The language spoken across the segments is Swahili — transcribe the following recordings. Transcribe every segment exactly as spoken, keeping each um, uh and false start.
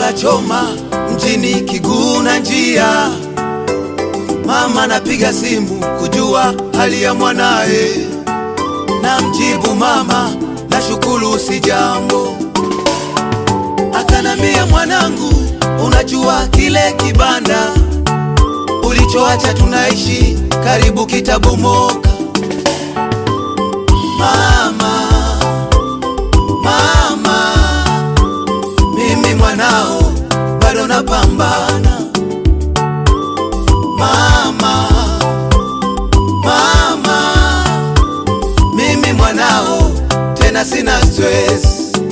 la choma mjini Kiguna njia. Mama napiga simu kujua hali ya mwanae, na mjibu mama nashukuru si jambo. Akanambia mwanangu, unajua kile kibanda ulichoacha tunaishi karibu kitabomoka. Mama, mama, mimi mwanao bado napambana. Mama, mama, mimi mwanao tena sina stress.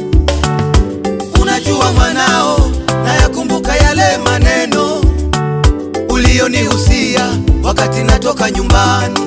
Unajua mwanao, nayakumbuka yale maneno ulionihusia wakati natoka nyumbani.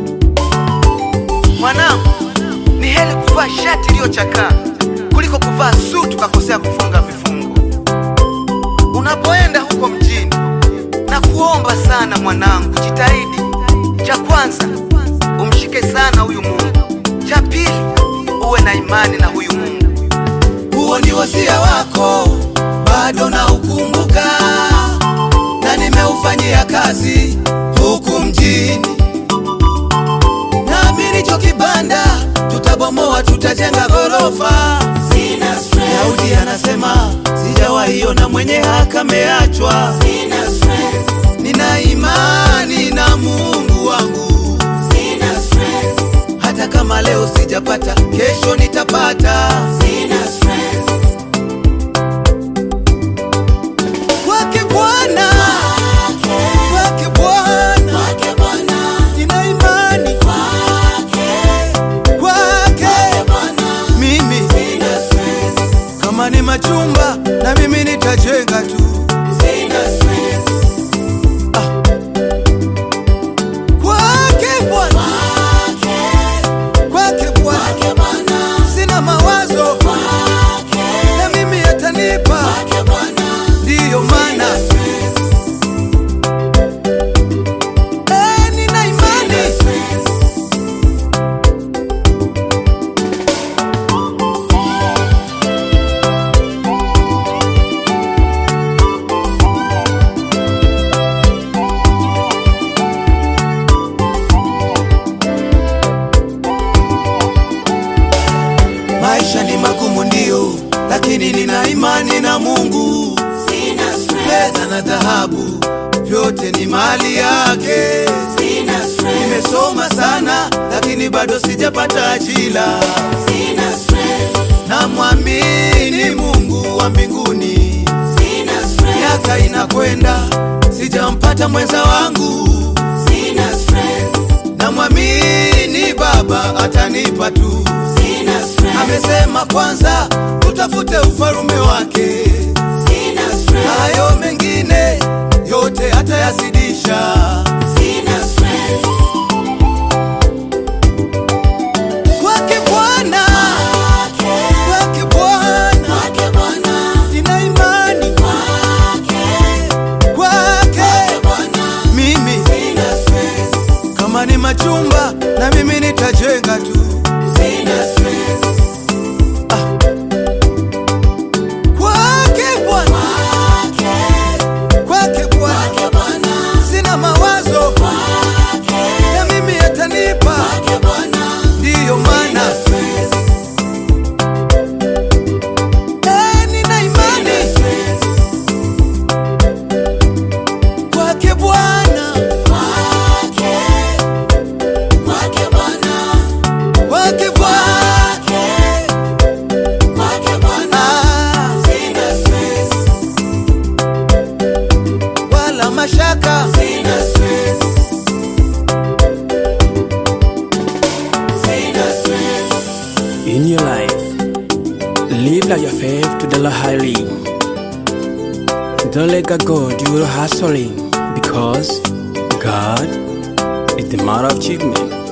Mwanangu, ni heri kuvaa shati iliyochakaa kuliko kuvaa suti ukakosea kufunga vifungo. Unapoenda huko mjini, na kuomba sana mwanangu, jitahidi. Cha kwanza, umshike sana huyu Mungu. Cha pili, uwe na imani na huyu Mungu. Huo ni wasia wako, bado na ukumbuka, na nimeufanyia kazi huku mjini. Naamini cho kibanda tutabomoa, tutajenga gorofa. Sina stress. Daudi anasema sijawahi ona mwenye haki ameachwa. Sina stress. Nina imani na Mungu wangu. Sina stress. Hata kama leo sijapata, kesho nitapata. Sina stress. Kwake Bwana, kwake Bwana, kwake Bwana, nina imani kwake, kwake Bwana, mimi sina stress. Kama ni machumba na mimi nitajenga tu. Sina stress. Ah. Kwake Bwana, kwake Bwana, sina mawazo kwake, na mimi atanipa kwake Bwana. Ndiyo maana eh, nina imani. Maisha ni magumu ndio, lakini nina imani na Mungu. Sina stress. Fedha na dhahabu vyote ni mali yake. Sina stress. Nimesoma sana lakini bado sijapata ajira. Sina stress. Namwamini Mungu wa mbinguni. Sina stress. Miaka inakwenda sijampata mwenza wangu. Sina stress. Namwamini Baba atanipa tu. Sina stress. Amesema kwanza utafute ufalme wake. Sina stress. Hayo mengine yote atayazidisha. Sina stress. Kwake Bwana, kwake Bwana, kwake Bwana, nina imani kwake, kwake Bwana, mimi sina stress. Kama ni machumba na mimi nitajenga tu. Sina stress. Ah. Kwake Bwana, kwake Bwana, sina mawazo kwake, na mimi atanipa kwake Bwana. Ndiyo maana eh, nina imani kwake Bwana, kwake, kwake Bwana, kwake Bwana, kwake Bwana, sina stress wala mashaka. Sina stress. Sina stress. In your life, live like your faith to the Lord highly. Don't let God go due to hustling, because God is the matter of achievement.